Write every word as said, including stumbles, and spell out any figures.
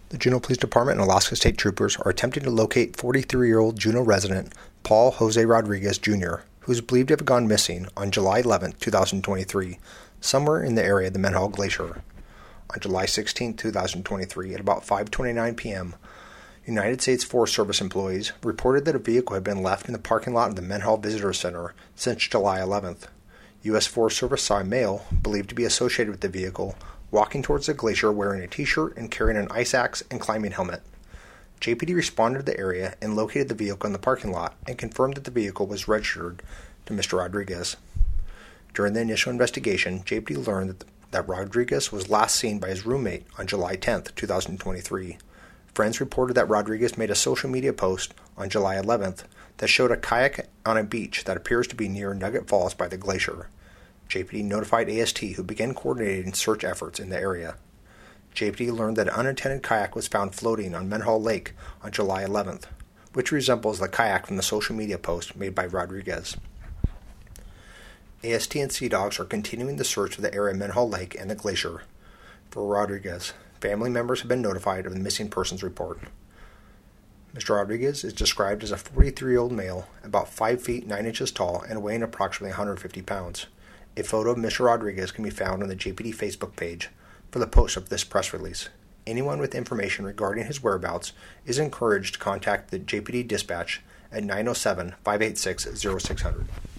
The Juneau Police Department and Alaska State Troopers are attempting to locate forty-three-year-old Juneau resident Paul Jose Rodriguez, Junior, who is believed to have gone missing on July eleventh, twenty twenty-three, somewhere in the area of the Mendenhall Glacier. On July sixteenth, twenty twenty-three, at about five twenty-nine p.m., United States Forest Service employees reported that a vehicle had been left in the parking lot of the Mendenhall Visitor Center since July eleventh. U S Forest Service saw a male, believed to be associated with the vehicle, walking towards the glacier wearing a t-shirt and carrying an ice axe and climbing helmet. J P D responded to the area and located the vehicle in the parking lot and confirmed that the vehicle was registered to Mister Rodriguez. During the initial investigation, J P D learned that, that Rodriguez was last seen by his roommate on July tenth, twenty twenty-three. Friends reported that Rodriguez made a social media post on July eleventh that showed a kayak on a beach that appears to be near Nugget Falls by the glacier. J P D notified A S T, who began coordinating search efforts in the area. J P D learned that an unattended kayak was found floating on Mendenhall Lake on July eleventh, which resembles the kayak from the social media post made by Rodriguez. A S T and Sea Dogs are continuing the search of the area of Mendenhall Lake and the glacier for Rodriguez. Family members have been notified of the missing persons report. Mister Rodriguez is described as a forty-three-year-old male, about five feet nine inches tall and weighing approximately one hundred fifty pounds. A photo of Mister Rodriguez can be found on the J P D Facebook page for the post of this press release. Anyone with information regarding his whereabouts is encouraged to contact the J P D dispatch at nine oh seven, five eight six, oh six hundred.